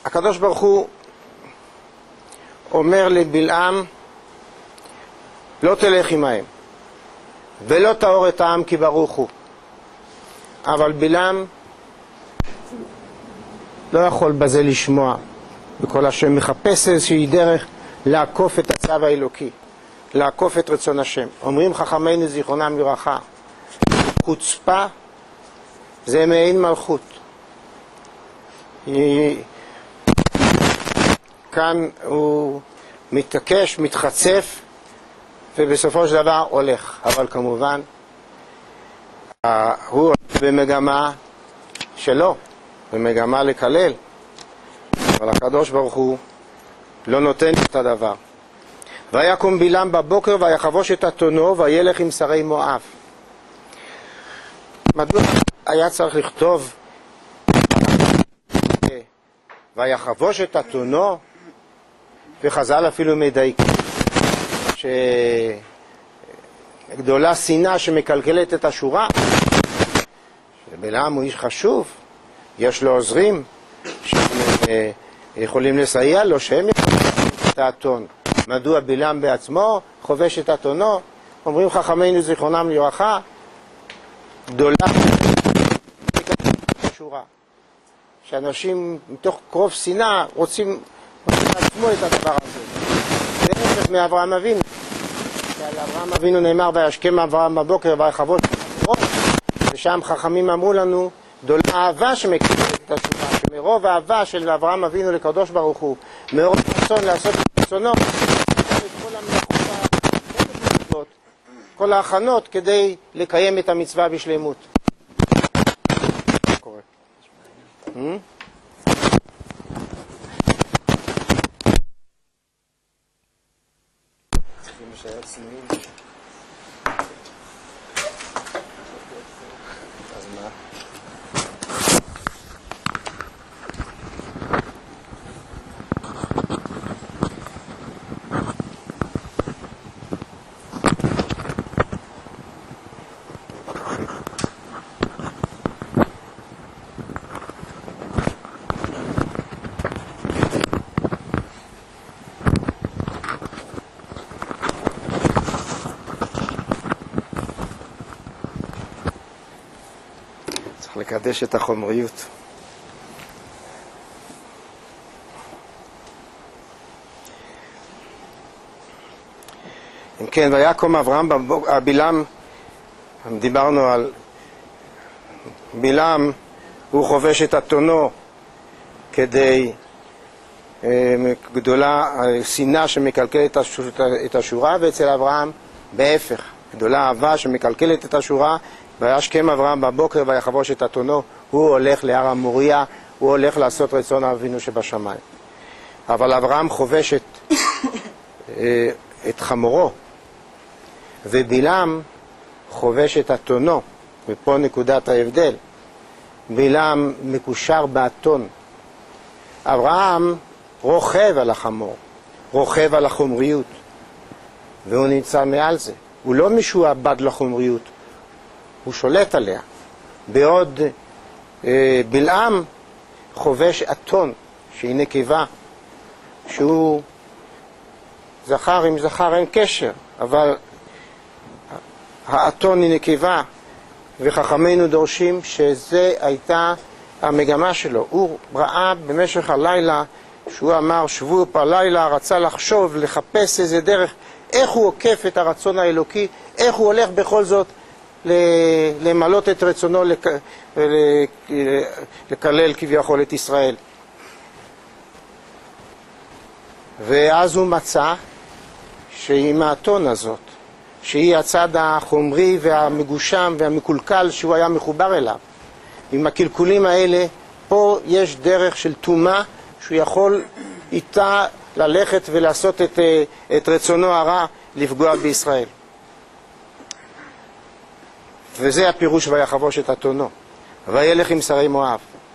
הקדוש ברוך הוא אומר לבלעם, לא תלך עמהם ולא תאור את העם כי ברוך הוא. אבל בלעם לא יכול בזה לשמוע, וכל השם מחפש איזושהי דרך לעקוף את הצו האלוקי, לעקוף את רצון השם. אומרים חכמינו זיכרונם לברכה, חוצפה זה מעין מלכות. כאן הוא מתעקש, מתחצף, ובסופו של דבר הולך. אבל כמובן הוא במגמה שלו, במגמה לקלל, אבל הקדוש ברוך הוא לא נותן את הדבר. ויקום בלעם בבוקר ויחבוש את אתונו וילך עם שרי מואב. מדוע היה צריך לכתוב ויחבוש את אתונו? וחז"ל אפילו מדייקים שגדולה שנאה שמקלקלת את השורה. שבלעם הוא איש חשוב, יש לו עוזרים שיכולים לסייע לו שהם יכולים את האתון. מדוע בלעם בעצמו חובש את אתונו? אומרים חכמינו זיכרונם לברכה, גדולה את השורה, שאנשים מתוך קרוב שנאה רוצים לעצמו את הדבר הזה. זה נפש מאברהם אבינו, שעל אברהם אבינו נאמר וישכם אברהם בבוקר ויחבוש את אתונו, ושם חכמים אמרו לנו גדולה אהבה שמקבלת את השורה, שמרוב האהבה של אברהם אבינו לקדוש ברוך הוא, מרוב רצון לעשות את רצונו, כל המלאכות, כל ההכנות כדי לקיים את המצווה בשלמות. צריכים לשאר צנועים. אז מה? לקדש את החומריות. אם כן, ויקום אברהם בלעם, דיברנו על בלעם, הוא חובש את אתונו כדי גדולה שנאה שמקלקלת את השורה, ואצל אברהם בהפך, גדולה אהבה שמקלקלת את השורה. וישכם אברהם בבוקר ויחבוש את אתונו, הוא הולך להר המוריה, הוא הולך לעשות רצון אבינו שבשמיים. אבל אברהם חובש את חמורו, ובלעם חובש את אתונו, ופה נקודת ההבדל. בלעם מקושר באתון. אברהם רוכב על החמור, רוכב על החומריות, והוא נמצא מעל זה. הוא לא משועבד לחומריות, הוא שולט עליה. בעוד בלעם חובש אתון, שהיא נקבה, שהוא זכר, עם זכר אין קשר, אבל האתון היא נקבה, וחכמינו דורשים שזה הייתה המגמה שלו. הוא ראה במשך הלילה, שהוא אמר שבו בלילה, רצה לחשוב, לחפש איזה דרך, איך הוא עוקף את הרצון האלוקי, איך הוא הולך בכל זאת למלות את רצונו, לקלל כביכול את ישראל. ואז הוא מצא שעם האתון הזאת, שהיא הצד החומרי והמגושם והמקולקל שהוא היה מחובר אליו, עם הקלקולים האלה, פה יש דרך של תומה שהוא יכול איתה ללכת ולעשות את רצונו הרע, לפגוע בישראל. וזה הפירוש ויחבוש את אתונו וילך עם שרי מואב.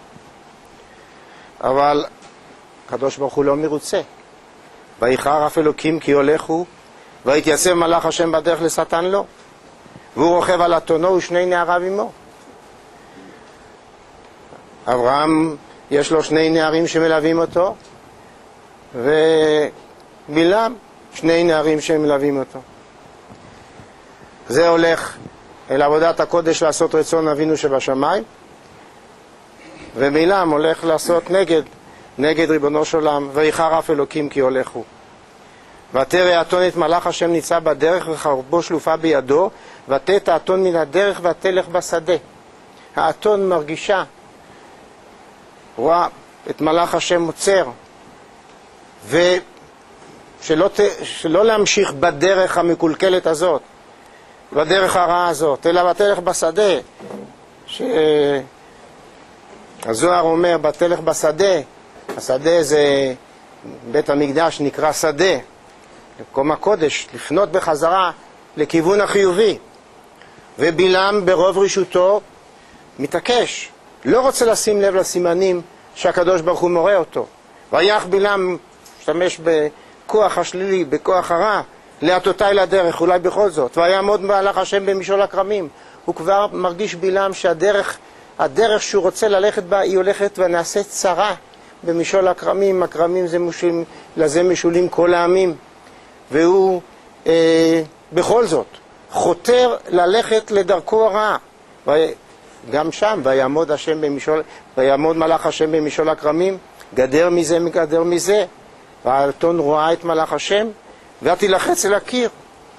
אבל הקדוש ברוך הוא לא מרוצה. ויחר אף אלוקים כי הולכו, ויתייצב מלאך השם בדרך לשטן לו, והוא רוכב על אתונו ושני נעריו עמו. אברהם יש לו 2 נערים שמלווים אותו, ובלעם 2 נערים שמלווים אותו. זה הולך אל עבודת הקודש לעשות רצון אבינו שבשמיים, ובלעם הולך לעשות נגד ריבונו של עולם, ויחר אף אלוקים כי הולך הוא. ותרא האתון את מלאך השם ניצב בדרך וחרבו שלופה בידו, ותט האתון מן הדרך ותלך בשדה. האתון מרגישה, רואה את מלאך השם עוצר, שלא להמשיך בדרך המקולקלת הזאת, בדרך הרעה הזאת, אלא ותלך בשדה. הזוהר אומר בתלך בשדה, השדה זה בית המקדש נקרא שדה, מקום הקודש, לפנות בחזרה לכיוון החיובי. ובלעם ברוב רשותו מתעקש, לא רוצה לשים לב לסימנים שהקדוש ברוך הוא מורה אותו. ויח בלעם משתמש בכוח השלילי, בכוח הרע, להטותי לדרך, אולי בכל זאת. ויעמוד מלאך השם במשעול הכרמים. הוא כבר מרגיש בלעם שהדרך שהוא רוצה ללכת בה היא הולכת ונעשית צרה במשעול הכרמים. הכרמים זה לזה משולים כל העמים. והוא בכל זאת חותר ללכת לדרכו הרעה. גם שם ויעמוד מלאך השם במשעול הכרמים, גדר מזה מגדר מזה. והאתון רואה את מלאך השם ותילחץ אל הקיר,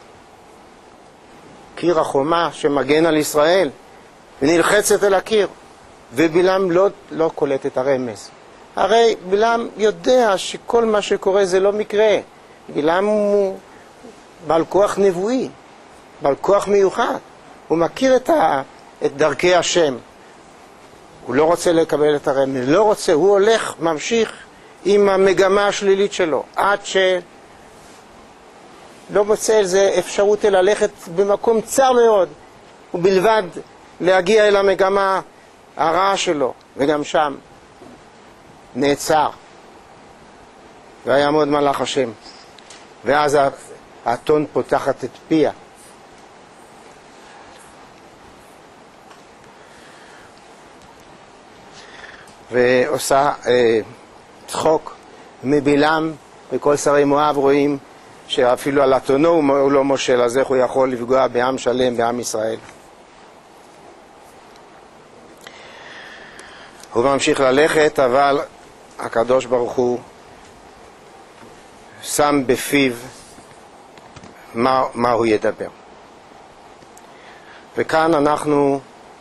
קיר החומה שמגן על ישראל, ונלחצת אל הקיר. ובלעם לא קולט את הרמז. הרי בלעם יודע שכל מה שקורה זה לא מקרה. בלעם הוא בעל כוח נבואי, בעל כוח מיוחד. הוא מכיר את דרכי השם. הוא לא רוצה לקבל את הרמז, לא רוצה, הוא הולך, ממשיך עם המגמה השלילית שלו, עד שלא מוצא איזה אפשרות ללכת במקום צר מאוד, ובלבד להגיע אל המגמה הרעה שלו, וגם שם נעצר. ויעמוד מלאך השם, ואז האתון פותחת את פיה. ועושה צחוק מבלעם, וכל שרי מואב רואים שאפילו על אתונו הוא לא מושל, אז איך הוא יכול לפגוע בעם שלם, בעם ישראל. הוא ממשיך ללכת, אבל הקדוש ברוך הוא שם בפיו מה הוא ידבר. וכאן אנחנו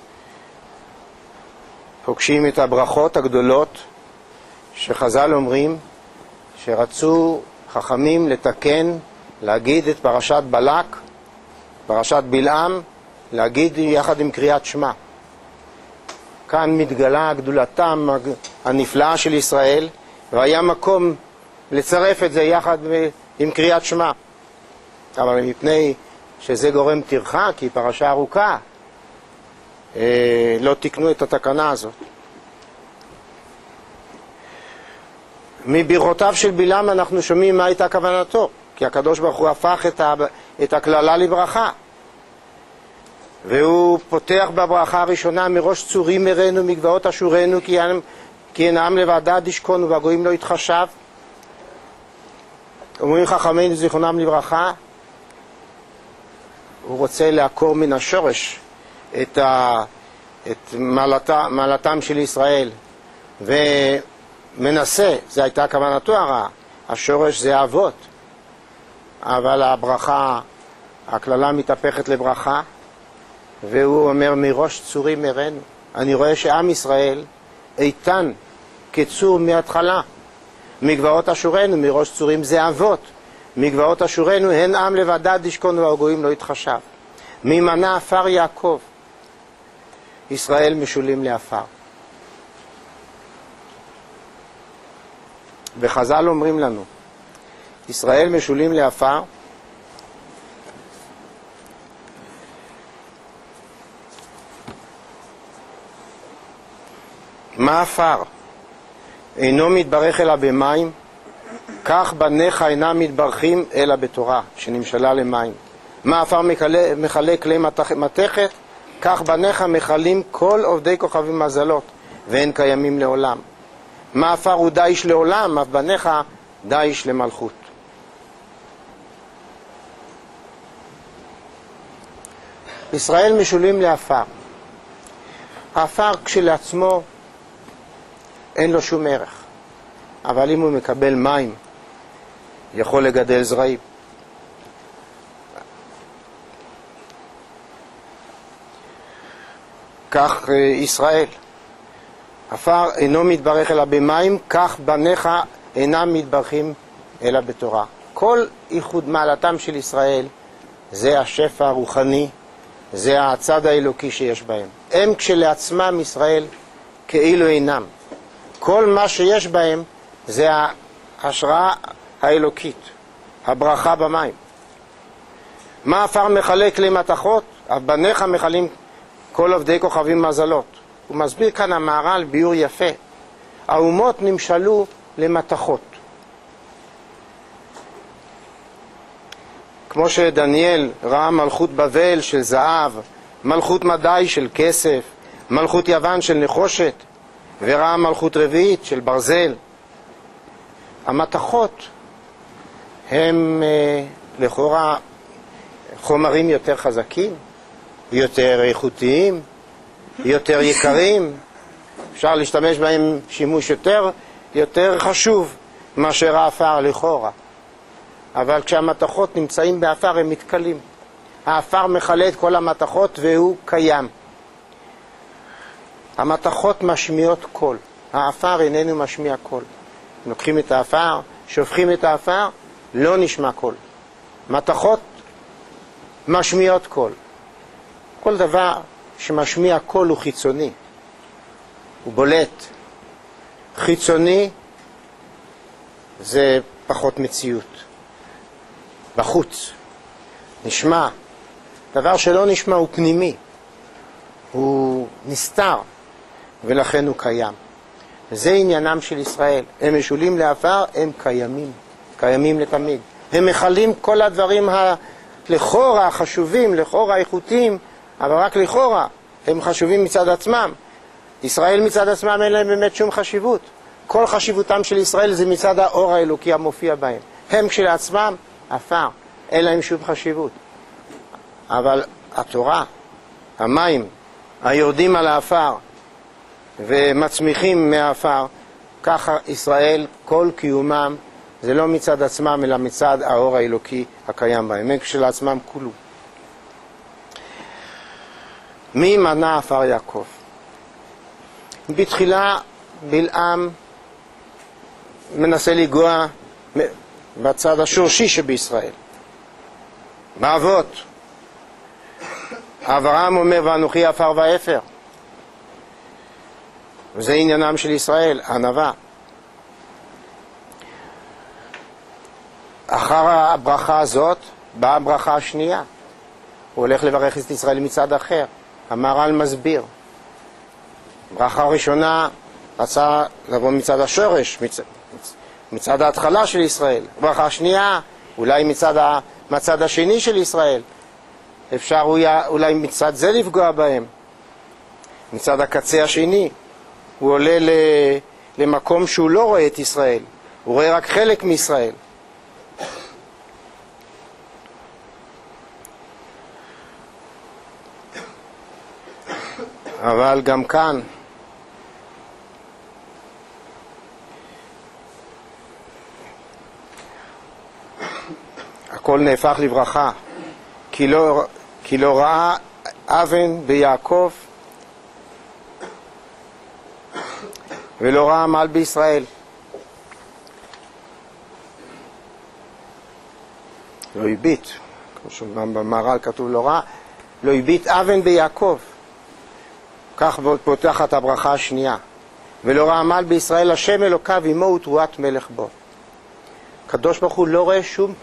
פוגשים את הברכות הגדולות שחז"ל אומרים שרצו חכמים לתקן, להגיד את פרשת בלק, פרשת בלעם, להגיד יחד עם קריאת שמע. כאן מתגלה גדולתם הנפלאה של ישראל, והיה מקום לצרף את זה יחד עם קריאת שמע. אבל מפני שזה גורם טרחה, כי פרשה ארוכה, לא תקנו את התקנה הזאת. מברכותיו של בלעם אנחנו שומעים מה הייתה כוונתו, כי הקדוש ברוך הוא הפך את הכללה לברכה, והוא פותח בברכה הראשונה מראש צורים הראינו מגבעות אשורנו, כי אין העם לבדד ישכון ובגויים לא יתחשב. אומרים חכמינו זיכרונם לברכה, הוא רוצה לעקור מן השורש את מעלתם של ישראל, ומנסה, זו הייתה כוונתו הרעה, השורש זה אבות, אבל הברכה, הכללה מתהפכת לברכה, והוא אומר מראש צורים הראינו. אני רואה שעם ישראל איתן כצור מההתחלה. מגבעות אשורנו, מראש צורים זה אבות, מגבעות אשורנו הן עם לבדד ישכון והגויים לא יתחשב. ממנה עפר יעקב, ישראל משולים לעפר. וחז"ל אומרים לנו, ישראל משולים לעפר, מה עפר? אינו מתברך אלא במים, כך בניך אינם מתברכים אלא בתורה שנמשלה למים. מה עפר מחלק כלי מתכת, כך בניך מחלים כל עובדי כוכבים מזלות, ואין קיימים לעולם. מה עפר הוא דאיש לעולם, אף בניך דאיש למלכות. ישראל משולים לעפר. העפר כשלעצמו אין לו שום ערך, אבל אם הוא מקבל מים יכול לגדל זרעים. כך ישראל, עפר אינו מתברך אלא במים, כך בניך אינם מתברכים אלא בתורה. כל ייחוד מעלתם של ישראל זה השפע הרוחני, זה הצד האלוקי שיש בהם. הם כשלעצמם ישראל כאילו אינם. כל מה שיש בהם זה ההשראה האלוקית, הברכה במים. מה עפר מחלק למתכות? אף בניך מחלים כל עובדי כוכבים מזלות. הוא מסביר כאן המהר"ל ביור יפה. האומות נמשלו למתכות. כמו שדניאל ראה מלכות בבל של זהב, מלכות מדי של כסף, מלכות יוון של נחושת, וראה מלכות רביעית של ברזל. המתכות הם לכאורה חומרים יותר חזקים, יותר איכותיים, יותר יקרים, אפשר להשתמש בהם שימוש יותר חשוב מאשר העפר לכאורה. אבל כשהמתכות נמצאים בעפר הם מתקלים. העפר מכלה את כל המתכות והוא קיים. המתכות משמיעות קול, העפר איננו משמיע קול. לוקחים את העפר, שופכים את העפר, לא נשמע קול. מתכות משמיעות קול. כל דבר שמשמיע קול הוא חיצוני, הוא בולט. חיצוני זה פחות מציאות. בחוץ נשמע. דבר שלא נשמע הוא פנימי, הוא נסתר, ולכן הוא קיים. זה עניינם של ישראל. הם משולים לעפר, הם קיימים לתמיד. הם מכלים כל הדברים לכאורה חשובים, לכאורה איכותיים, אבל רק לכאורה הם חשובים מצד עצמם. ישראל מצד עצמם אין להם באמת שום חשיבות. כל חשיבותם של ישראל זה מצד האור האלוקי המופיע בהם. הם כשלעצמם עפר, אין להם שום חשיבות. אבל התורה, המים, היורדים על העפר ומצמיחים מהעפר, ככה ישראל כל קיומם זה לא מצד עצמם אלא מצד האור האלוקי הקיים בהם. הם כשלעצמם כולו. מי מנע עפר יעקב? בתחילה בלעם מנסה לגוע בצד השורשי שבישראל, באבות. אברהם אומר ואנוכי עפר ואפר, וזה עניינם של ישראל, ענווה. אחר הברכה הזאת באה הברכה השנייה. הוא הולך לברך את ישראל מצד אחר. המהר"ל מסביר. ברכה הראשונה רצה לבוא מצד השורש, מצד ההתחלה של ישראל. ברכה השנייה אולי מצד השני של ישראל. אפשר אולי מצד זה לפגוע בהם, מצד הקצה השני. הוא עולה למקום שהוא לא רואה את ישראל, הוא רואה רק חלק מישראל. אבל גם כאן הכל נהפך לברכה, כי לא ראה אבן ביעקב ולא ראה עמל בישראל. לא הביט, כמו שבמהר"ל כתוב לא הביט אבן ביעקב. כך פותחת הברכה השנייה. ולא ראה עמל בישראל, השם אלוקיו עמו ותרועת מלך בו. הקדוש ברוך הוא לא רואה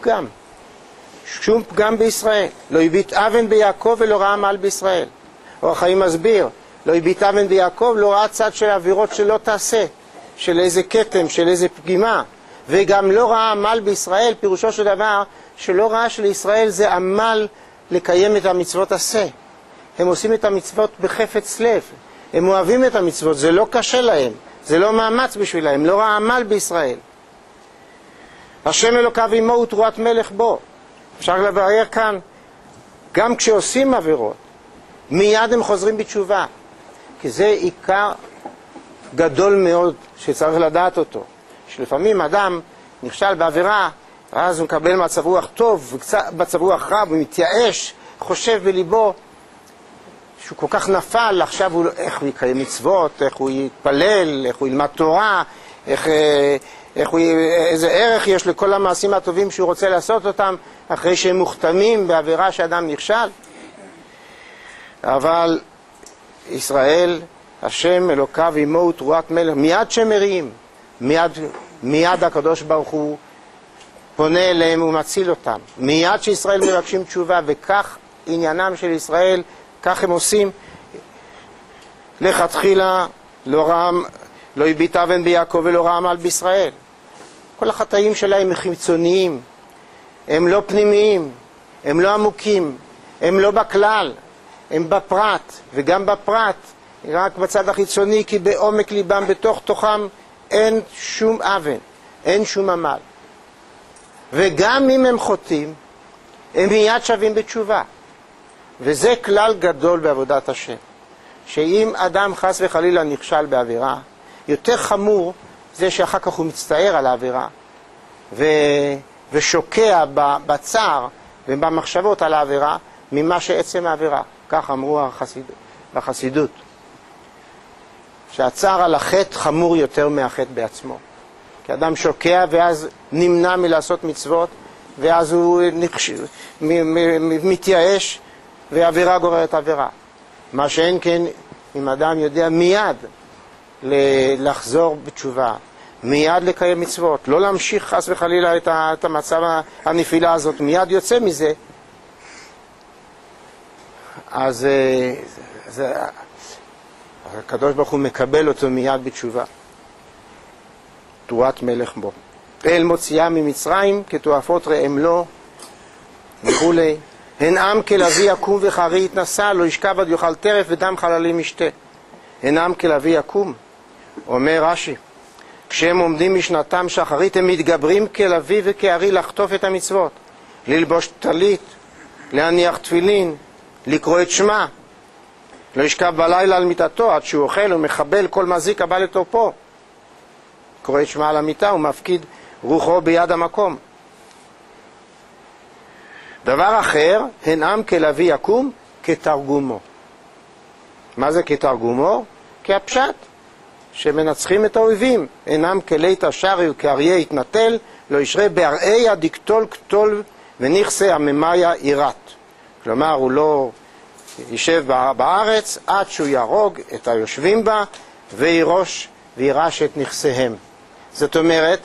שום פגם בישראל. לא הביט אבן ביעקב ולא ראה עמל בישראל. אור החיים מסביר, לא הביט אבן ביעקב, לא ראה צד של עבירות שלא תעשה, של איזה קטם, של איזה פגימה. וגם לא ראה עמל בישראל, פירושו של דבר שלא ראה שלישראל זה עמל לקיים את המצוות עשה. הם עושים את המצוות בחפץ לב, הם אוהבים את המצוות, זה לא קשה להם, זה לא מאמץ בשבילם, לא ראה עמל בישראל. השם אלוקיו עמו ותרועת מלך בו. אפשר לבאר כאן, גם כשעושים עבירות, מיד הם חוזרים בתשובה. כי זה עיקר גדול מאוד שצריך לדעת אותו. שלפעמים אדם נכשל בעבירה, אז הוא מקבל מצב רוח טוב, מצב רוח רע, הוא מתייאש, חושב בליבו שהוא כל כך נפל, עכשיו איך הוא יקיים מצוות, איך הוא יתפלל, איך הוא ילמד תורה, איזה ערך יש לכל המעשים הטובים שהוא רוצה לעשות אותם, אחרי שהם מוכתמים בעבירה שאדם נכשל. אבל ישראל, השם אלוקיו עמו ותרועת מלך, מיד שמריעים, מיד הקדוש ברוך הוא פונה אליהם ומציל אותם. מיד שישראל מבקשים תשובה, וכך עניינם של ישראל, כך הם עושים. לכתחילה לא הביט אבן ביעקב ולא ראה עמל בישראל. כל החטאים שלהם הם חיצוניים, הם לא פנימיים, הם לא עמוקים, הם לא בכלל, הם בפרט, וגם בפרט רק בצד החיצוני, כי בעומק ליבם בתוך תוכם אין שום אבן, אין שום עמל. וגם אם הם חוטאים, הם מיד שווים בתשובה. וזה כלל גדול בעבודת השם, שאם אדם חס וחלילה נכשל בעבירה, יותר חמור זה שאחר כך הוא מצטער על העבירה ושוקע בצער ובמחשבות על העבירה ממה שעצם העבירה. כך אמרו בחסידות, שהצער על החטא חמור יותר מהחטא בעצמו. כי אדם שוקע ואז נמנע מלעשות מצוות, ואז הוא מתייאש, ועבירה גוררת עבירה. מה שאין כן, אם אדם יודע מיד לחזור בתשובה, מיד לקיים מצוות, לא להמשיך חס וחלילה את המצב הנפילה הזאת, מיד יוצא מזה, אז הקדוש ברוך הוא מקבל אותו מיד בתשובה. תרועת מלך בו. אל מוציאה ממצרים כתועפות ראם לו וכולי. הן עם כלביא יקום וחרי יתנשא, לא ישכב עד יאכל טרף ודם חללים ישתה. הן עם כלביא יקום, אומר רש"י, כשהם עומדים משנתם שחרית הם מתגברים כלביא וכארי לחטוף את המצוות, ללבוש טלית, להניח תפילין, לקרוא את שמה, לא ישכב בלילה על מיטתו עד שהוא אוכל ומחבל כל מזיק הבא לתופו, קורא את שמה על המיטה ומפקיד רוחו ביד המקום. דבר אחר, הן עם כלביא יקום כתרגומו. מה זה כתרגומו? כהפשט, שמנצחים את האויבים. הן עם כלית השרי וכאריה יתנטל, לא ישרה בארעיה דקטול כתול ונכסה הממיה ירת. כלומר, הוא לא יישב בארץ עד שהוא יהרוג את היושבים בה וירש את נכסיהם. זאת אומרת,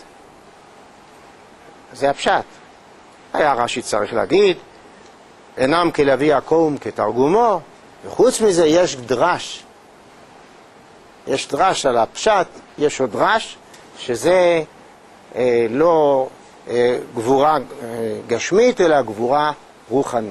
זה הפשט. היה רש"י צריך להגיד, אינם כלביא יקום כתרגומו, וחוץ מזה יש דרש. יש דרש על הפשט, יש עוד דרש, שזה לא גבורה גשמית, אלא גבורה רוחנית.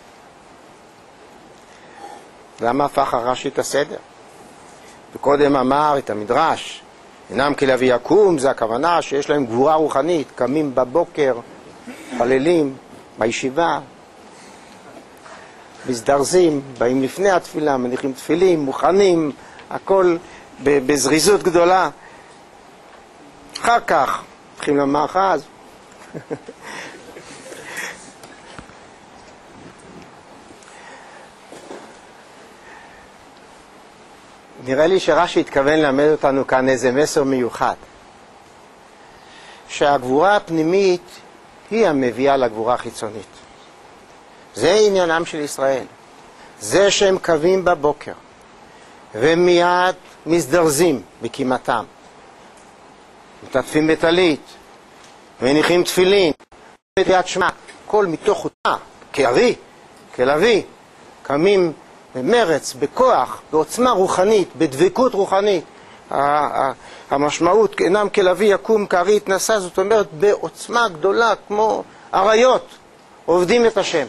למה הפך הרש"י את הסדר? וקודם אמר את המדרש, אינם כלביא יקום, זה הכוונה שיש להם גבורה רוחנית, קמים בבוקר, חללים, בישיבה, מזדרזים, באים לפני התפילה, מניחים תפילים, מוכנים, הכל בזריזות גדולה. אחר כך, הולכים למאחז. נראה לי שרש"י התכוון ללמד אותנו כאן איזה מסר מיוחד. שהגבורה הפנימית היא המביאה לגבורה החיצונית. זה עניינם של ישראל. זה שהם קמים בבוקר ומיד מזדרזים בקימתם. מתעטפים בטלית, מניחים תפילין, בקריאת שמע, כל מתוך חוטה, כארי, כלביא, קמים במרץ, בכוח, בעוצמה רוחנית, בדבקות רוחנית. המשמעות, אינם כלביא יקום כארי יתנשא, זאת אומרת בעוצמה גדולה, כמו אריות, עובדים את השם.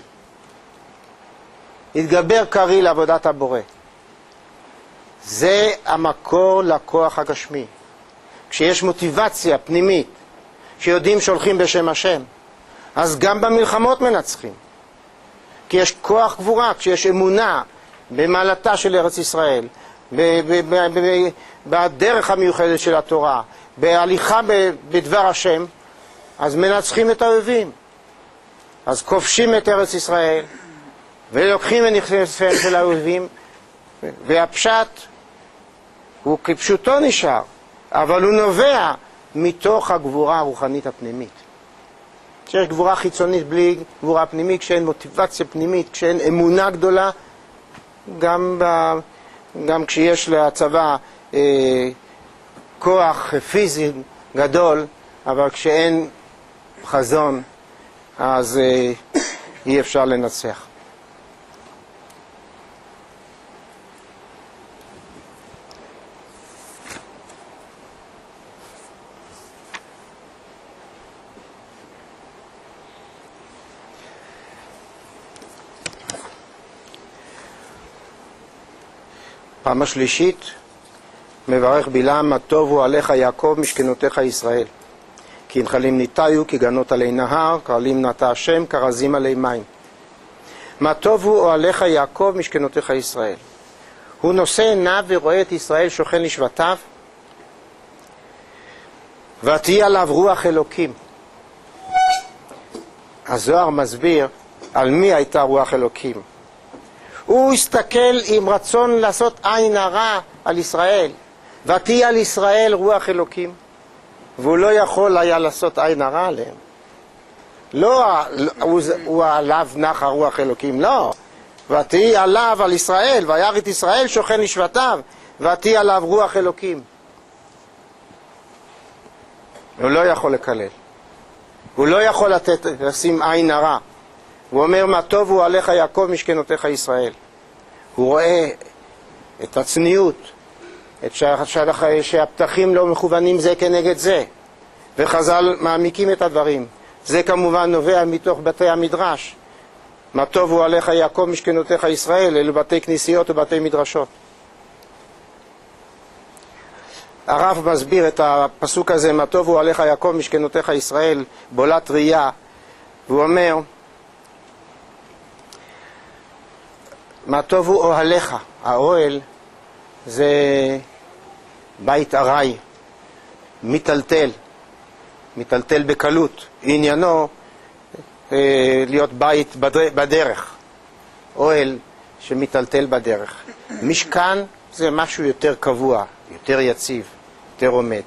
התגבר כארי לעבודת הבורא. זה המקור לכוח הגשמי. כשיש מוטיבציה פנימית, שיודעים שהולכים בשם השם, אז גם במלחמות מנצחים. כי יש כוח גבורה, כשיש אמונה במעלתה של ארץ ישראל, בדרך המיוחדת של התורה, בהליכה בדבר השם, אז מנצחים את האויבים. אז כובשים את ארץ ישראל, ולוקחים את נכסיהם של האויבים, והפשט הוא כפשוטו נשאר, אבל הוא נובע מתוך הגבורה הרוחנית הפנימית. כשיש גבורה חיצונית בלי גבורה פנימית, כשאין מוטיבציה פנימית, כשאין אמונה גדולה, גם כשיש לצבא כוח פיזי גדול, אבל כשאין חזון, אז אי אפשר לנצח. פעם השלישית מברך בלעם, מה טובו עליך יעקב משכנותיך ישראל, כי נחלים ניטיו כגנות עלי נהר, קרלים נטע השם כרזים עלי מים. מה טובו עליך יעקב משכנותיך ישראל. הוא נושא עיניו ורואה את ישראל שוכן לשבטיו, ותהיה עליו רוח אלוקים. הזוהר מסביר על מי הייתה רוח אלוקים. הוא הסתכל עם רצון לעשות עין הרע על ישראל, ותהיה על ישראל רוח אלוקים, והוא לא יכול היה לעשות עין הרע עליהם. לא הוא עליו נחה רוח אלוקים, לא. ותהיה עליו על ישראל, וירא את ישראל שוכן לשבטיו, ותהיה עליו רוח אלוקים. הוא לא יכול לקלל, הוא לא יכול לשים עין הרע. הוא אומר, מה טוב הוא עליך יעקב משכנותיך ישראל. הוא רואה את הצניעות, את שהפתחים לא מכוונים זה כנגד זה, וחז"ל מעמיקים את הדברים. זה כמובן נובע מתוך בתי המדרש. מה טוב הוא עליך יעקב משכנותיך ישראל, אלו בתי כנסיות ובתי מדרשות. הרב מסביר את הפסוק הזה, מה טוב הוא עליך יעקב משכנותיך ישראל, בולת ראייה, והוא אומר, מה טוב הוא אוהליך. האוהל זה בית ארעי, מיטלטל בקלות. עניינו להיות בית בדרך, אוהל שמיטלטל בדרך. משכן זה משהו יותר קבוע, יותר יציב, יותר עומד.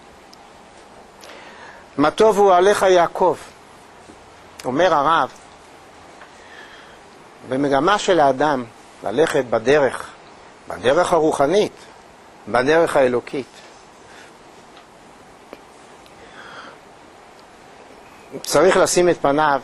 מה טוב הוא עליך יעקב. אומר הרב, במגמה של האדם ללכת בדרך הרוחנית, בדרך האלוקית, צריך לשים את פניו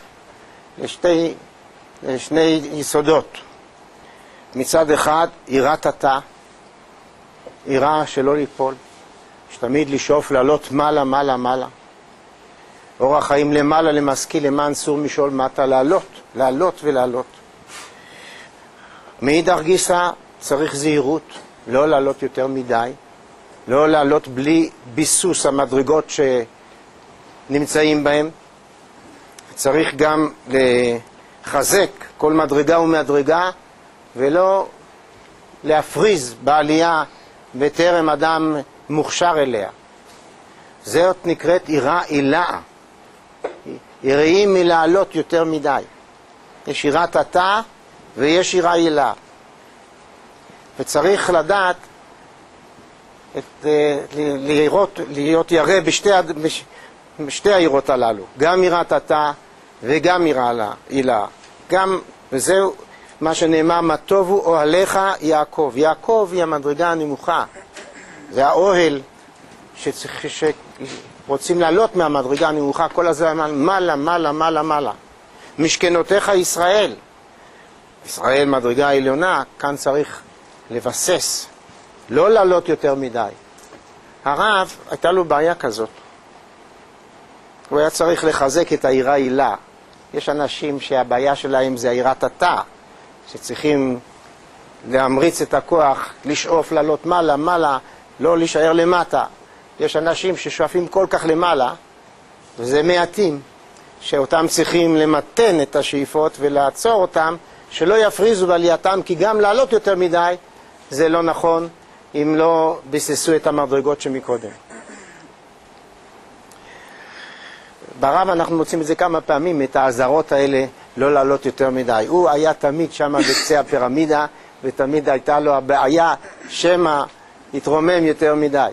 לשני יסודות. מצד אחד, יראת התא, יראה שלא ליפול, שתמיד לשאוף לעלות מעלה, מעלה, מעלה. אורח חיים למעלה למשכיל, למען סור משול מטה, לעלות ולעלות. מאידך גיסא צריך זהירות, לא לעלות יותר מדי, לא לעלות בלי ביסוס המדרגות שנמצאים בהם. צריך גם לחזק כל מדרגה ומדרגה, ולא להפריז בעלייה בטרם אדם מוכשר אליה. זאת נקראת יראה עילאה. יראים מלעלות יותר מדי. יש יראת התא ויש יראה עילאה. וצריך לדעת להיות ירא בשתי היראות הללו, גם יראת התא וגם יראה עילאה. וזהו מה שנאמר, מה טוב הוא אוהליך יעקב. יעקב היא המדרגה הנמוכה, זה האוהל שרוצים לעלות מהמדרגה הנמוכה כל הזמן מעלה, מעלה, מעלה, מעלה. משכנותיך ישראל, ישראל מדרגה העליונה, כאן צריך לבסס, לא לעלות יותר מדי. הרב, הייתה לו בעיה כזאת, הוא היה צריך לחזק את היראה עילאה. יש אנשים שהבעיה שלהם זה יראת התא, שצריכים להמריץ את הכוח, לשאוף לעלות מעלה, מעלה, לא להישאר למטה. יש אנשים ששואפים כל כך למעלה, וזה מעטים, שאותם צריכים למתן את השאיפות ולעצור אותם, שלא יפריזו בעלייתם, כי גם לעלות יותר מדי זה לא נכון אם לא ביססו את המדרגות שמקודם. ברב אנחנו מוצאים את זה כמה פעמים, את העזרות האלה לא לעלות יותר מדי. הוא היה תמיד שם בקצה הפירמידה, ותמיד הייתה לו הבעיה שמה התרומם יותר מדי.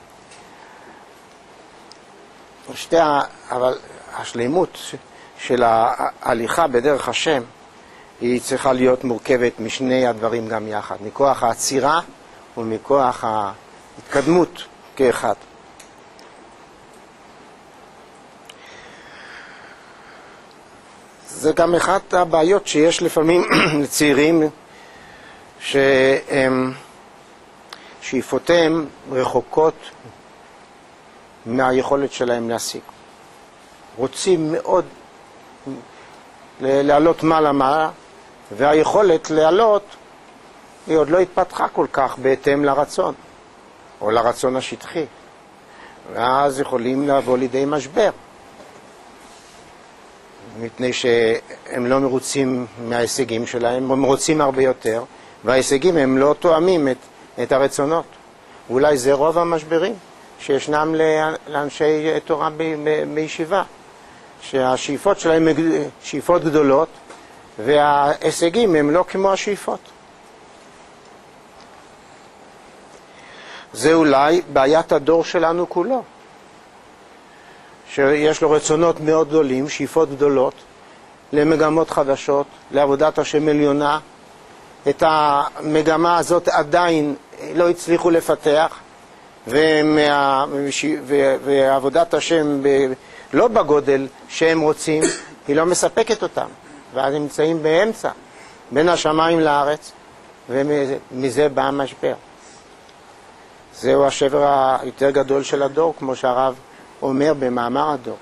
אבל השלימות של ההליכה בדרך השם היא צריכה להיות מורכבת משני הדברים גם יחד, מכוח העצירה ומכוח ההתקדמות כאחד. זה גם אחת הבעיות שיש לפעמים לצעירים שאיפותיהם רחוקות מהיכולת שלהם להשיג. רוצים מאוד לעלות מעלה, והיכולת לעלות היא עוד לא התפתחה כל כך בהתאם לרצון, או לרצון השטחי. ואז יכולים לבוא לידי משבר, מפני שהם לא מרוצים מההישגים שלהם, הם רוצים הרבה יותר, וההישגים הם לא תואמים את הרצונות. אולי זה רוב המשברים שישנם לאנשי תורה בישיבה, שהשאיפות שלהם שאיפות גדולות, וההישגים הם לא כמו השאיפות. זה אולי בעיית הדור שלנו כולו, שיש לו רצונות מאוד גדולים, שאיפות גדולות, למגמות חדשות, לעבודת השם עליונה. את המגמה הזאת עדיין לא הצליחו לפתח, ועבודת השם לא בגודל שהם רוצים, היא לא מספקת אותם, ואז נמצאים באמצע, בין השמיים לארץ, ומזה בא המשבר. זהו השבר היותר גדול של הדור, כמו שהרב אומר במאמר הדור.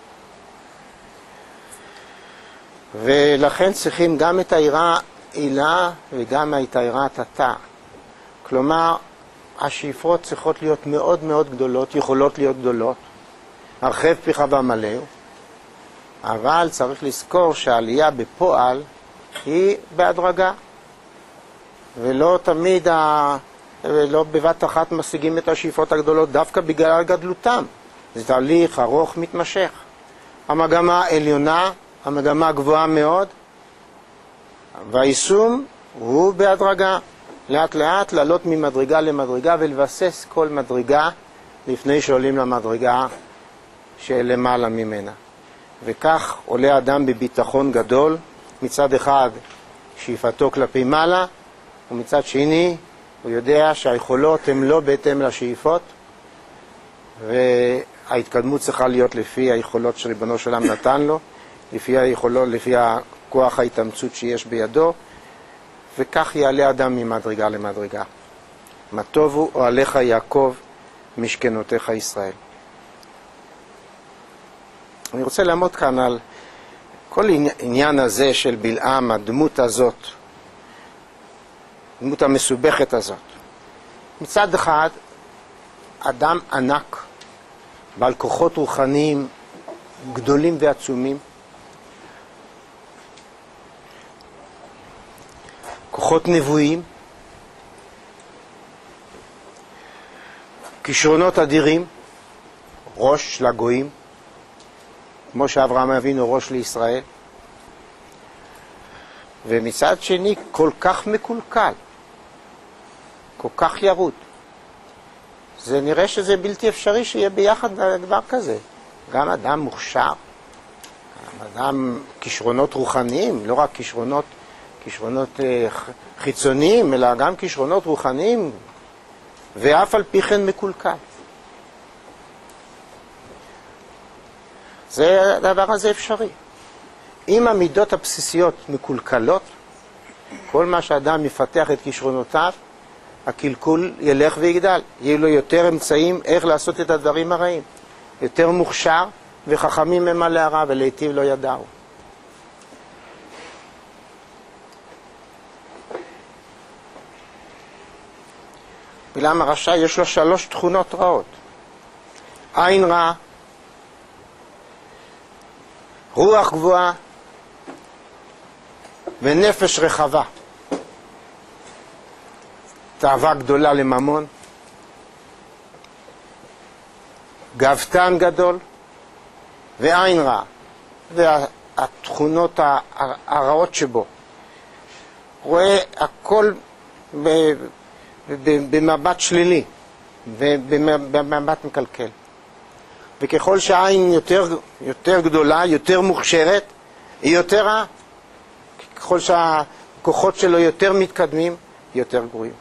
ולכן צריכים גם את היראה עילה וגם את היראת התא. כלומר, השאיפות צריכות להיות מאוד מאוד גדולות, יכולות להיות גדולות, הרחב פיך ומלאו, אבל צריך לזכור שהעלייה בפועל היא בהדרגה, ולא תמיד, ולא בבת אחת משיגים את השאיפות הגדולות דווקא בגלל גדלותם. זה תהליך ארוך מתמשך. המגמה עליונה, המגמה גבוהה מאוד, והיישום הוא בהדרגה. לאט לאט לעלות ממדרגה למדרגה ולבסס כל מדרגה לפני שעולים למדרגה שלמעלה ממנה. וכך עולה אדם בביטחון גדול, מצד אחד שאיפתו כלפי מעלה, ומצד שני הוא יודע שהיכולות הן לא בהתאם לשאיפות, וההתקדמות צריכה להיות לפי היכולות שריבונו של עולם נתן לו, לפי הכוח ההתאמצות שיש בידו, וכך יעלה אדם ממדרגה למדרגה. מה טובו אוהליך יעקב, משכנותיך ישראל. אני רוצה לעמוד כאן על כל עניין הזה של בלעם, הדמות הזאת, הדמות המסובכת הזאת. מצד אחד, אדם ענק, בעל כוחות רוחניים גדולים ועצומים, כוחות נבואיים, כישרונות אדירים, ראש לגויים, כמו שאברהם אבינו ראש לישראל, ומצד שני כל כך מקולקל, כל כך ירוד. זה נראה שזה בלתי אפשרי שיהיה ביחד דבר כזה. גם אדם מוכשר, גם אדם כישרונות רוחניים, לא רק כישרונות חיצוניים, אלא גם כישרונות רוחניים, ואף על פי כן מקולקל. הדבר הזה אפשרי. אם המידות הבסיסיות מקולקלות, כל מה שאדם יפתח את כישרונותיו, הקלקול ילך ויגדל. יהיו לו יותר אמצעים איך לעשות את הדברים הרעים. יותר מוכשר וחכמים הם על הערה, ולעתיב לא ידעו. בלעם הרשע יש לו 3 תכונות רעות. עין רע, רוח גבוהה ונפש רחבה. תאווה גדולה לממון, גאוותן גדול ועין רע, והתכונות הרעות שבו. רואה הכל במבט שלילי ובמבט מקלקל. וככל שהעין יותר גדולה, יותר מוכשרת, היא יותר רעה. ככל שהכוחות שלו יותר מתקדמים, יותר גרועים.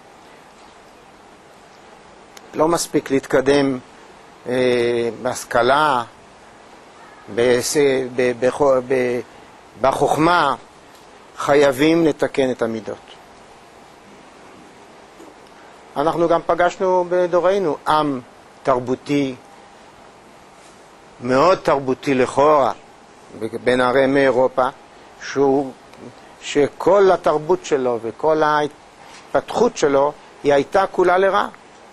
לא מספיק להתקדם בהשכלה, בחוכמה, חייבים לתקן את המידות. אנחנו גם פגשנו בדורנו עם תרבותי, מאוד תרבותי לכאורה, בין ערי מאירופה, שכל התרבות שלו וכל ההתפתחות שלו היא הייתה כולה לרע.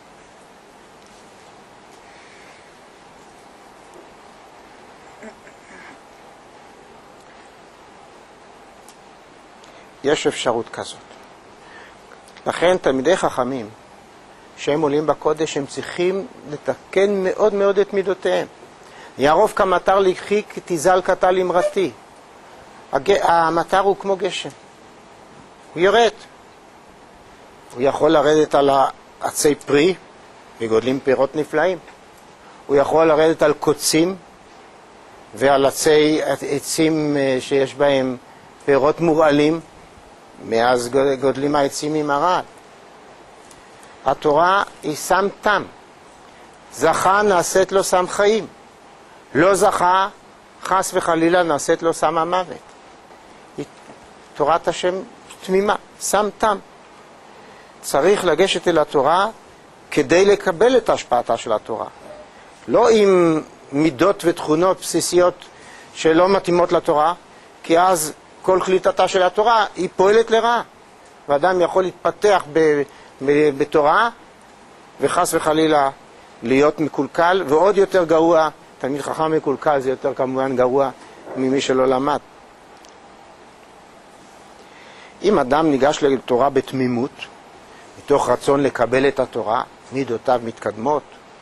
יש אפשרות כזאת. לכן תלמידי חכמים שהם עולים בקודש, הם צריכים לתקן מאוד מאוד את מידותיהם. יערוף כמטר לקחי תיזל קטל אמרתי. המטר הוא כמו גשם, הוא יורד. הוא יכול לרדת על עצי פרי וגודלים פירות נפלאים. הוא יכול לרדת על קוצים ועל עצים שיש בהם פירות מורעלים, מאז גודלים העצים עם הרעל. התורה היא שם תם. זכה נעשית לו שם חיים. לא זכה, חס וחלילה נעשית לו שם המוות. תורת השם תמימה, שם תם. צריך לגשת אל התורה כדי לקבל את השפעתה של התורה. לא עם מידות ותכונות בסיסיות שלא מתאימות לתורה, כי אז כל קליטתה של התורה היא פועלת לרעה. ואדם יכול להתפתח בתורה וחס וחלילה להיות מקולקל, ועוד יותר גרוע, תלמיד חכם מקולקל זה יותר כמובן גרוע ממי שלא למד. אם אדם ניגש לתורה בתמימות, מתוך רצון לקבל את התורה, מידותיו מתקדמות,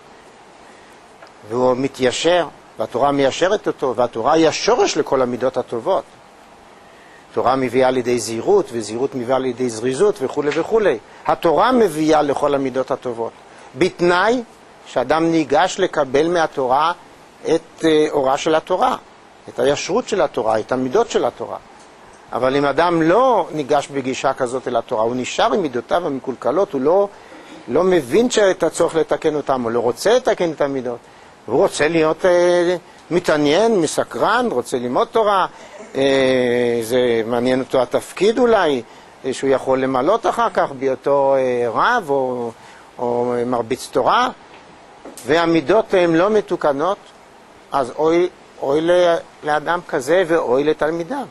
והוא מתיישר, והתורה מיישרת אותו, והתורה היא השורש לכל המידות הטובות. התורה מביאה לידי זהירות, וזהירות מביאה לידי זריזות וכו' וכו'. התורה מביאה לכל המידות הטובות. בתנאי שאדם ניגש לקבל מהתורה את אורה של התורה, את הישרות של התורה, את המידות של התורה. אבל אם אדם לא ניגש בגישה כזאת אל התורה, הוא נשאר עם מידותיו המקולקלות, הוא לא מבין את הצורך לתקן אותם, הוא לא רוצה לתקן את המידות. הוא רוצה להיות מתעניין, מסקרן, רוצה ללמוד תורה, זה מעניין אותו התפקיד אולי, שהוא יכול למלות אחר כך בהיותו רב או מרביץ תורה, והמידות הן לא מתוקנות, אז אוי לאדם כזה ואוי לתלמידיו.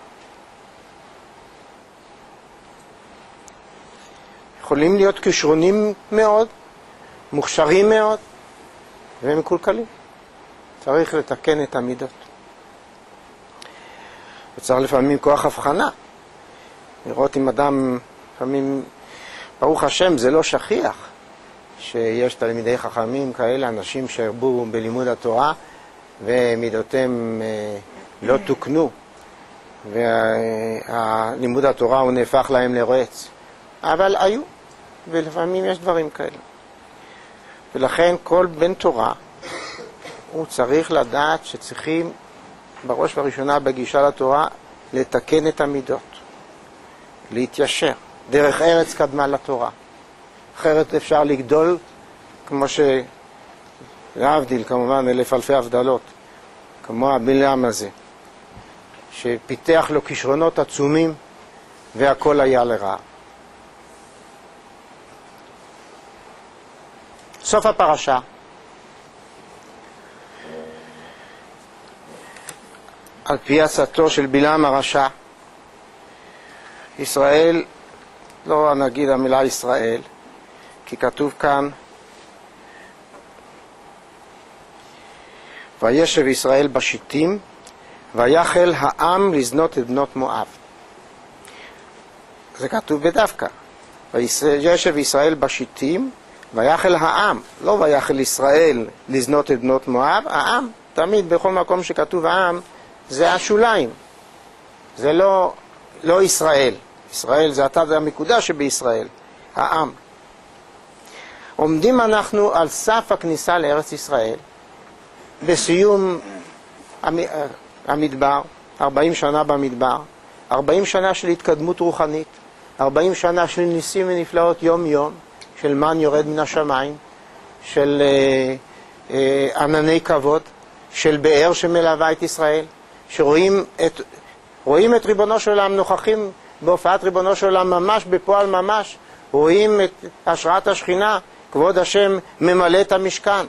יכולים להיות כישרונים מאוד, מוכשרים מאוד, והם מקולקלים. צריך לתקן את המידות. וצריך לפעמים כוח הבחנה. לראות אם אדם, לפעמים, ברוך השם, זה לא שכיח, שיש תלמידי חכמים כאלה, אנשים שהרבו בלימוד התורה, ומידותיהם לא תוקנו, והלימוד התורה הוא נהפך להם לרועץ. אבל היו, ולפעמים יש דברים כאלה. ולכן כל בן תורה, הוא צריך לדעת שצריכים בראש ובראשונה בגישה לתורה לתקן את המידות, להתיישר. דרך ארץ קדמה לתורה. אחרת אפשר לגדול כמו להבדיל כמובן אלף אלפי הבדלות, כמו הבלעם הזה, שפיתח לו כישרונות עצומים והכל היה לרעה. סוף הפרשה. על פי עצתו של בלעם הרשע, ישראל, לא נגיד המילה ישראל, כי כתוב כאן וישב ישראל בשיטים, ויחל העם לזנות את בנות מואב. זה כתוב בדווקא. וישב ישראל בשיטים, ויחל העם, לא ויחל ישראל לזנות את בנות מואב, העם, תמיד בכל מקום שכתוב העם, זה השוליים. זה לא ישראל. ישראל זה הצד המקודש שבישראל, העם. עומדים אנחנו על סף הכניסה לארץ ישראל, בסיום המדבר, 40 שנה במדבר, 40 שנה של התקדמות רוחנית, 40 שנה של ניסים ונפלאות יום יום, של מן יורד מן השמיים, של ענני כבוד, של באר שמלווה את ישראל, שרואים את ריבונו של עולם, נוכחים בהופעת ריבונו של עולם ממש, בפועל ממש, רואים את השראת השכינה, כבוד השם ממלא את המשכן.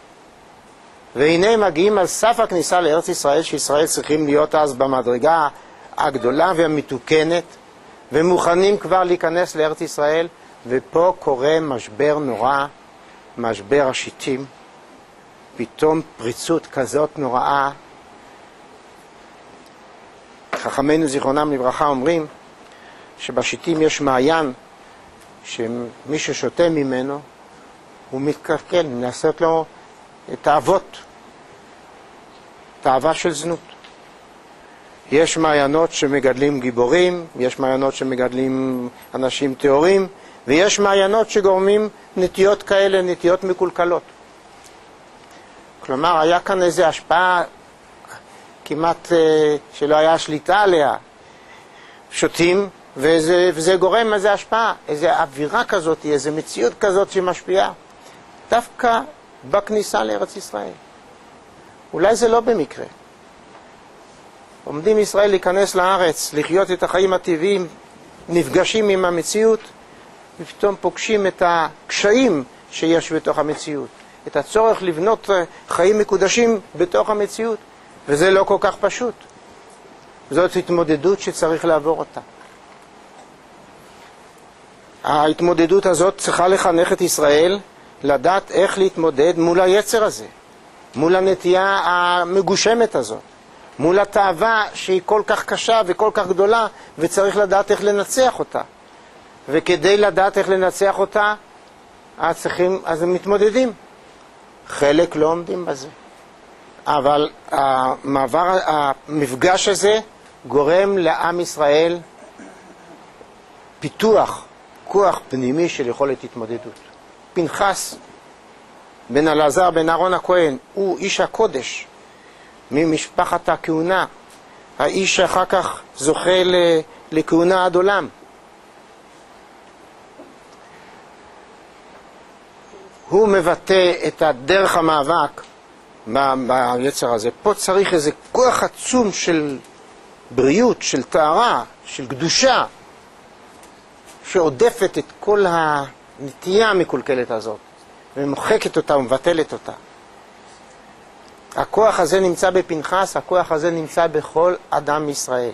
והנה מגיעים על סף הכניסה לארץ ישראל, שישראל צריכים להיות אז במדרגה הגדולה והמתוקנת, ומוכנים כבר להיכנס לארץ ישראל, ופה קורה משבר נורא, משבר השיטים, פתאום פריצות כזאת נוראה. חכמינו זיכרונם לברכה אומרים שבשיטים יש מעיין שמי ששותה ממנו הוא מתקלקל, נעשית לו תאוות, תאווה של זנות. יש מעיינות שמגדלים גיבורים, יש מעיינות שמגדלים אנשים תיאורים, ויש מעיינות שגורמים נטיות כאלה, נטיות מקולקלות. כלומר, היה כאן איזו השפעה כמעט שלא היה שליטה עליה. שותים, וזה גורם איזו השפעה, איזו אווירה כזאת, איזו מציאות כזאת שמשפיעה. דווקא בכניסה לארץ ישראל. אולי זה לא במקרה. עומדים ישראל להיכנס לארץ, לחיות את החיים הטבעיים, נפגשים עם המציאות, ופתאום פוגשים את הקשיים שיש בתוך המציאות. את הצורך לבנות חיים מקודשים בתוך המציאות. וזה לא כל כך פשוט. זאת התמודדות שצריך לעבור אותה. ההתמודדות הזאת צריכה לחנך את ישראל לדעת איך להתמודד מול היצר הזה, מול הנטייה המגושמת הזאת, מול התאווה שהיא כל כך קשה וכל כך גדולה, וצריך לדעת איך לנצח אותה. וכדי לדעת איך לנצח אותה, אז הם מתמודדים. חלק לא עומדים בזה. אבל המפגש הזה גורם לעם ישראל פיתוח, כוח פנימי של יכולת התמודדות. פנחס בן אלעזר בן אהרון הכהן הוא איש הקודש ממשפחת הכהונה, האיש שאחר כך זוכה לכהונה עד עולם. הוא מבטא את הדרך המאבק ביצר הזה. פה צריך איזה כוח עצום של בריאות, של טהרה, של קדושה, שעודפת את כל הנטייה המקולקלת הזאת, ומוחקת אותה ומבטלת אותה. הכוח הזה נמצא בפנחס, הכוח הזה נמצא בכל אדם ישראל.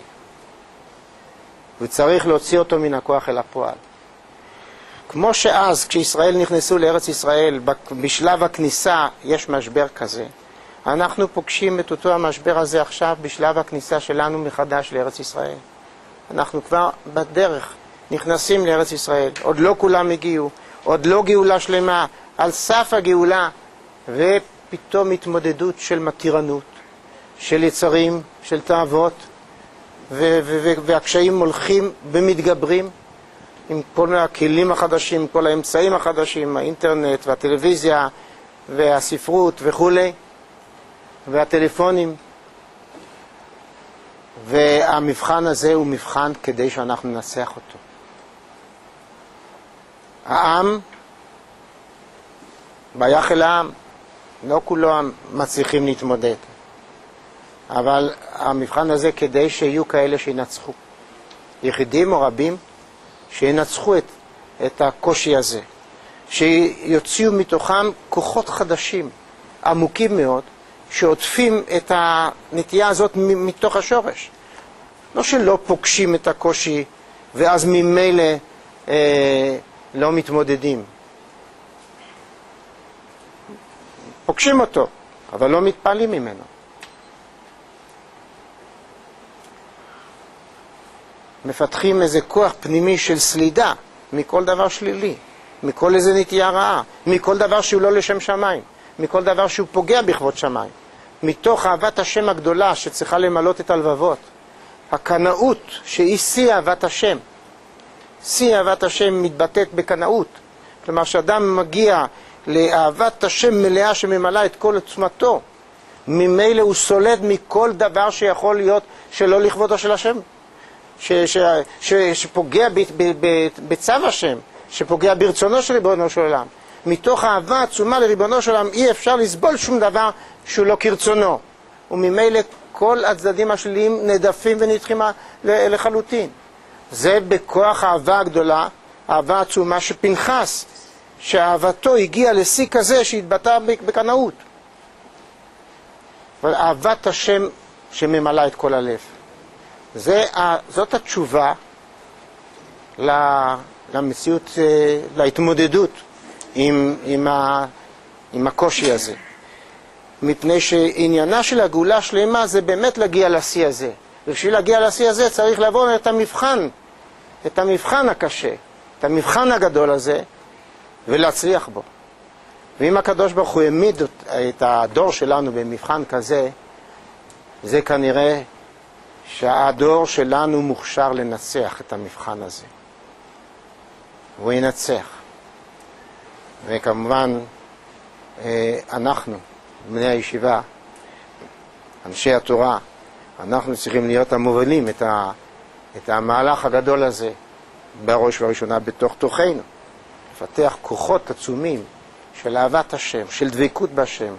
וצריך להוציא אותו מן הכוח אל הפועל. כמו שאז, כשישראל נכנסו לארץ ישראל, בשלב הכניסה יש משבר כזה. אנחנו פוגשים את אותו המשבר הזה עכשיו בשלב הכניסה שלנו מחדש לארץ ישראל. אנחנו כבר בדרך נכנסים לארץ ישראל. עוד לא כולם הגיעו, עוד לא גאולה שלמה, על סף הגאולה, ופתאום התמודדות של מתירנות, של יצרים, של תאוות, והקשיים הולכים ומתגברים עם כל הכלים החדשים, עם כל האמצעים החדשים, האינטרנט והטלוויזיה והספרות וכו', והטלפונים. והמבחן הזה הוא מבחן כדי שאנחנו ננצח אותו. העם, ויחל העם, לא כולם מצליחים להתמודד. אבל המבחן הזה כדי שיהיו כאלה שינצחו. יחידים או רבים שינצחו את הקושי הזה. שיוציאו מתוכם כוחות חדשים, עמוקים מאוד, שעוטפים את הנטייה הזאת מתוך השורש. לא שלא פוגשים את הקושי ואז ממילא לא מתמודדים. פוגשים אותו, אבל לא מתפעלים ממנו. מפתחים איזה כוח פנימי של סלידה מכל דבר שלילי, מכל איזה נטייה רעה, מכל דבר שהוא לא לשם שמיים, מכל דבר שהוא פוגע בכבוד שמיים, מתוך אהבת השם הגדולה שצריכה למלות את הלבבות, הקנאות שהיא שיא אהבת השם. שיא אהבת השם מתבטאת בקנאות, כלומר שאדם מגיע לאהבת השם מלאה שממלאה את כל עצמתו, ממילא הוא סולד מכל דבר שיכול להיות שלא לכבודו של השם, שפוגע בצו השם, שפוגע ברצונו של ריבונו של עולם. מתוך אהבה עצומה לריבונו של עולם אי אפשר לסבול שום דבר שהוא לא כרצונו, וממילא כל הצדדים השליליים נדפים ונדחים לחלוטין. זה בכוח האהבה הגדולה, אהבה עצומה שפנחס, שאהבתו הגיעה לשיא כזה שהתבטא בקנאות. אבל אהבת השם שממלאה את כל הלב. זאת התשובה למציאות, להתמודדות עם הקושי הזה. מפני שעניינה של הגאולה השלמה זה באמת להגיע לשיא הזה. ובשביל להגיע לשיא הזה צריך לעבור את המבחן הקשה, את המבחן הגדול הזה, ולהצליח בו. ואם הקדוש ברוך הוא העמיד את הדור שלנו במבחן כזה, זה כנראה שהדור שלנו מוכשר לנצח את המבחן הזה. הוא ינצח. וכמובן, אנחנו, בני הישיבה, אנשי התורה, אנחנו צריכים להיות המובילים את המהלך הגדול הזה, בראש ובראשונה בתוך תוכנו. לפתח כוחות עצומים של אהבת השם, של דבקות בשם,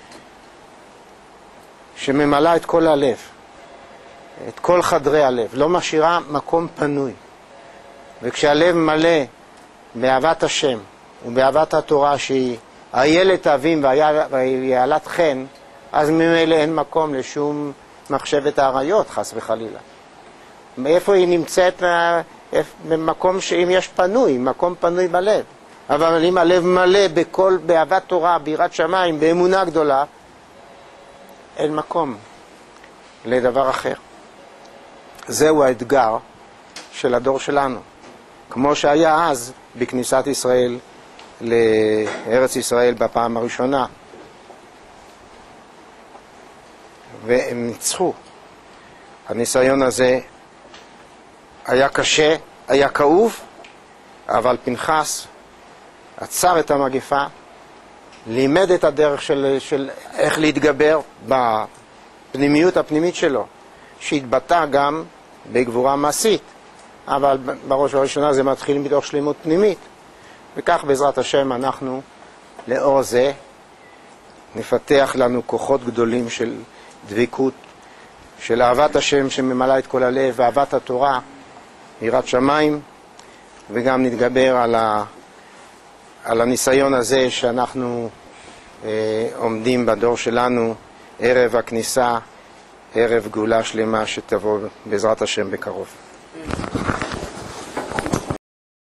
שממלאה את כל הלב, את כל חדרי הלב, לא משאירה מקום פנוי. וכשהלב מלא באהבת השם ובאהבת התורה שהיא איילת אבים ויעלת חן, אז ממילא אין מקום לשום מחשבת העריות, חס וחלילה. מאיפה היא נמצאת? במקום שאם יש פנוי, מקום פנוי בלב. אבל אם הלב מלא באהבת תורה, ביראת שמיים, באמונה גדולה, אין מקום לדבר אחר. זהו האתגר של הדור שלנו. כמו שהיה אז בכניסת ישראל לארץ ישראל בפעם הראשונה. והם ניצחו. הניסיון הזה היה קשה, היה כאוב, אבל פנחס עצר את המגפה, לימד את הדרך של איך להתגבר בפנימיות הפנימית שלו, שהתבטא גם בגבורה מעשית, אבל בראש ובראשונה זה מתחיל מתוך שלמות פנימית. וכך בעזרת השם אנחנו לאור זה נפתח לנו כוחות גדולים של דבקות, של אהבת השם שממלאה את כל הלב, ואהבת התורה, יראת שמיים, וגם נתגבר על הניסיון הזה שאנחנו עומדים בדור שלנו ערב הכניסה, ערב גאולה שלמה שתבוא בעזרת השם בקרוב.